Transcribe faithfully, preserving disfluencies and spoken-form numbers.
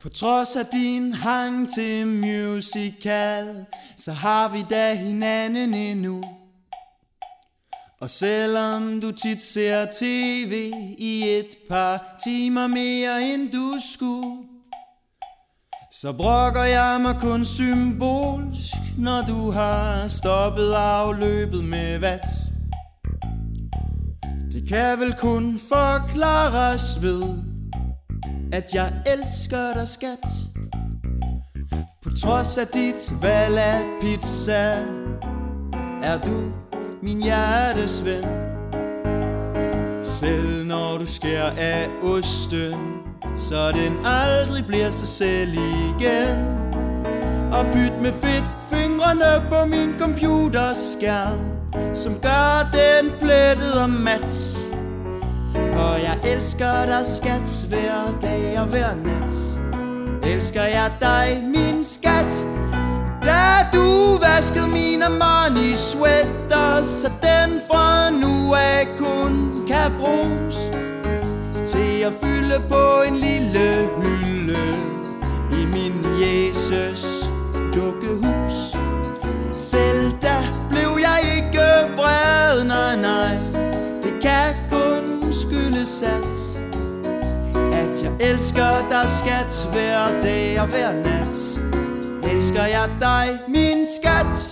På trods af din hang til musical, så har vi da hinanden endnu. Og selvom du tit ser tv i et par timer mere end du skulle, så brokker jeg mig kun symbolsk, når du har stoppet afløbet med vat. Det kan vel kun forklares ved, at jeg elsker dig, skat. På trods af dit valg af pizza, er du min hjertes ven. Selv når du skærer af osten, så den aldrig bliver sig selv igen. Og byt med fedt fingrene på min computerskærm, som gør den plettet og mat. For jeg elsker dig, skat, hver dag og hver nat. Elsker jeg dig, min skat, da du vaskede min Armani sweater, så den fra nu af kun kan bruges til at fylde på en lille hylde i min Jesus dukkehus. Selv da blev jeg ikke vred, nej nej, det kan kun skyldes at, at jeg elsker dig, skat, hver dag og hver nat. Elsker jeg dig, min skat.